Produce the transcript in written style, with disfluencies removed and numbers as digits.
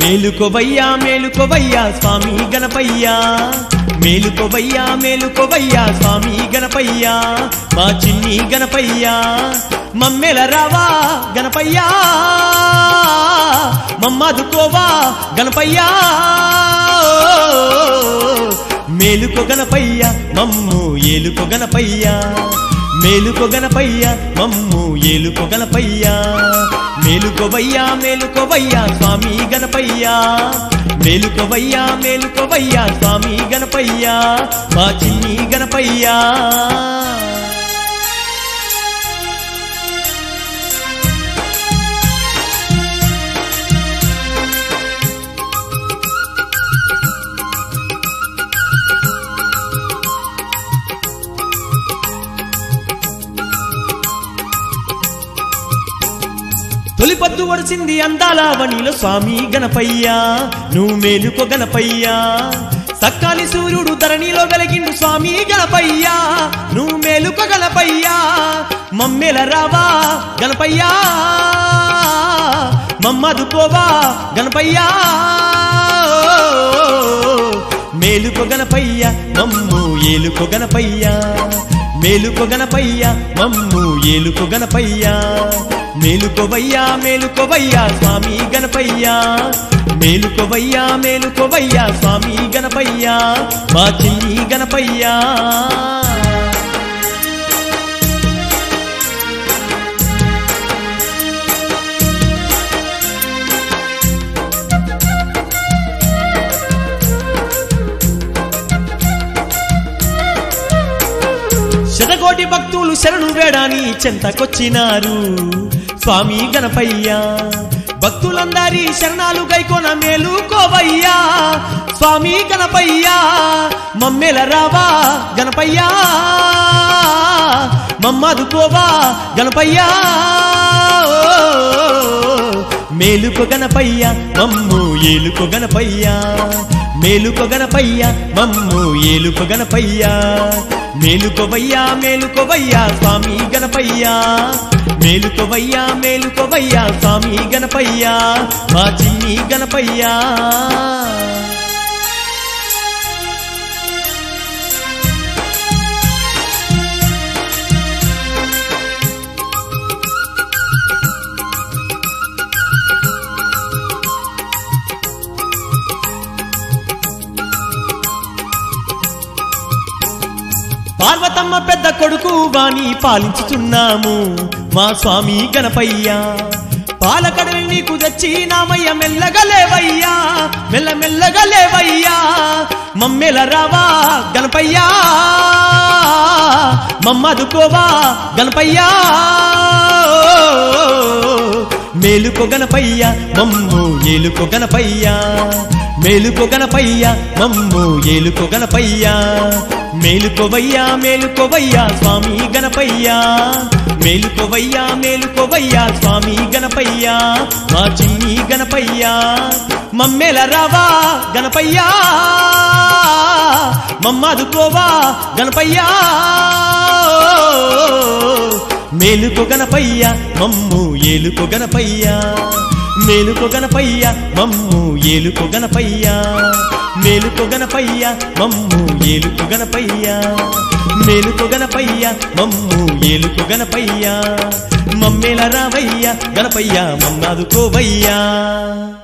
మేలుకోవయ్యా మేలుకోవయ్యా స్వామి గణపయ్యా మేలుకోవయ్యా మేలుకోవయ్యా స్వామి గణపయ్యా మా చిన్ని గణపయ్యా మమ్మెల రావా గణపయ్యా మమ్మాదుకోవా గణపయ్యా మేలుకో గణపయ్యా మమ్ము ఏలుకో గణపయ్యా మేలుకో గణపయ్యా మమ్ము ఏలుకో గణపయ్యా మేలుకోవయ్యా మేలుకోవయ్యా స్వామి గణపయ్యా మేలుకోవయ్యా మేలుకోవయ్యా స్వామి గణపయ్యా మా చిన్ని గణపయ్యా తొలిపద్దు వడిసింది అందాల వనిలో స్వామి గణపయ్యా నువ్వు మేలుకో గణపయ్యా సక్కాలి సూర్యుడు ధరణిలో వెలిగిండు స్వామి గణపయ్యా నువ్వు మేలుకో గణపయ్యా మమ్మెల రావా గణపయ్యా మమ్మదుకోవా గణపయ్యా మేలుకో గణపయ్యా మమ్ము ఏలుకో గణపయ్యా మేలుకో గణపయ్యా మమ్ము ఏలుకో గణపయ్యా మేలుకోవయ్యా మేలుకోవయ్యా స్వామి గణపయ్యా మేలుకోవయ్యా మేలుకోవయ్యా స్వామి గణపయ్యా మా చిన్ని గణపయ్యా శతకోటి భక్తులు శరణు వేడాని చెంతకొచ్చినారు స్వామి గణపయ్యా భక్తులందరి శరణాలు గైకోన మేలుకోవయ్యా స్వామి గణపయ్యా మమ్మెల రావా గణపయ్యా మమ్మదుకోవా గణపయ్యా మేలుకో గణపయ్యా మమ్ము ఏలుకో గణపయ్యా మేలుకో గణపయ్యా మమ్ము ఏలుకో గణపయ్యా మేలుకోవయ్యా మేలుకోవయ్యా స్వామి గణపయ్యా మేలుకోవయ్యా మేలుకోవయ్యా స్వామి గణపయ్యా మా చిన్ని గణపయ్యా పార్వతమ్మ పెద్ద కొడుకు వాణి పాలించుతున్నాము మా స్వామి గణపయ్యా పాలకడని నీకు తెచ్చినామయ్య మెల్లగా లేవయ్యా మెల్లమెల్లగా లేవయ్యా మమ్మెల రావా గణపయ్యా మమ్మదుకోవా గణపయ్యా మేలుకో గణపయ్యా మమ్ము ఏలుకో గణపయ్యా మేలుకో గణపయ్యా మమ్ము ఏలుకో గణపయ్యా మేలుకోవయ్యా మేలుకోవయ్యా స్వామి గణపయ్యా మేలుకోవయ్యా మేలుకోవయ్యా స్వామి గణపయ్యా మా చిన్ని గణపయ్యా మమ్మెల రావా గణపయ్యా మమ్మదుకోవా గణపయ్యా మేలుకో గణపయ్యా మమ్ము ఏలుకో గణపయ్యా మేలుకో గణపయ్యా మమ్ము ఏలుకో గణపయ్యా మేలుకో గణపయ్యా మమ్ము ఏలుకో గణపయ్యా మేలుకో గణపయ్యా మమ్ము ఏలుకో గణపయ్యా మమ్మెల రావయ్యా గణపయ్యా మమ్మదుకోవయ్యా